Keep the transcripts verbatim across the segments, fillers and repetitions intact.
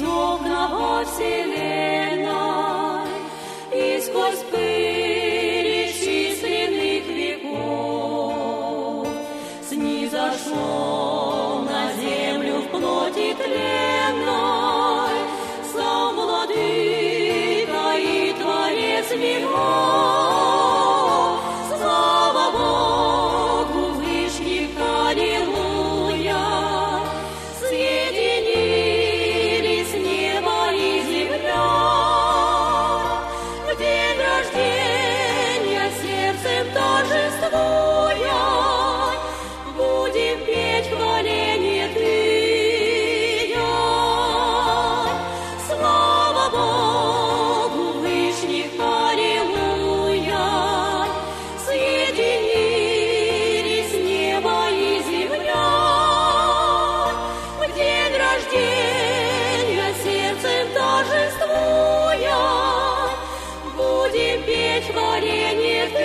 окна во вселенной, и сквозь пыль исчисленных веков снизошел на землю в плоти тленной сам Владыка и Творец миров. Слава Богу вышних, аллилуйя! Соединились небо и земля. В день рождения сердцем торжествуя будем петь хваление Ты. Слава Богу вышних, аллилуйя! Соединились небо и земля. В день рождения сердцем торжествуя будем петь хваление Ты.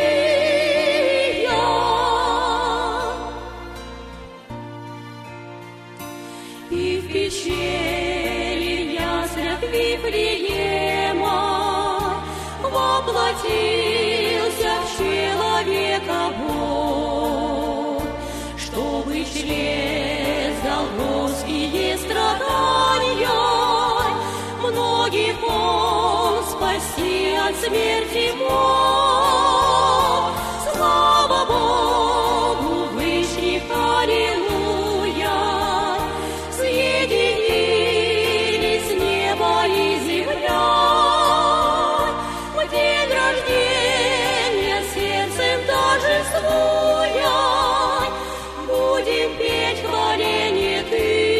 И в пещере в яслях Вифлеема воплотился в человека Бог, чтобы через голгофские страдания многих Он спасти от смерти мог. Слава Богу вышних, аллилуйя! Соединились небо и земля. В день рождения сердцем торжествуя будем петь хваление Ты.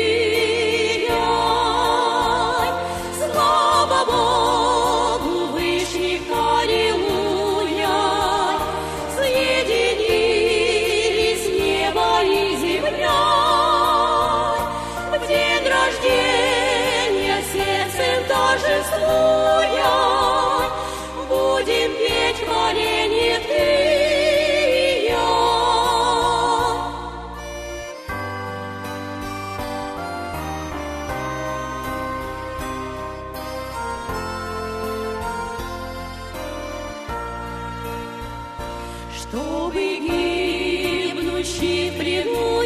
Слава Богу вышних, аллилуйя! Соединились небо и земля. В день рождения сердцем торжествуя будем петь хваление Ты. Чтобы гибнущих в плену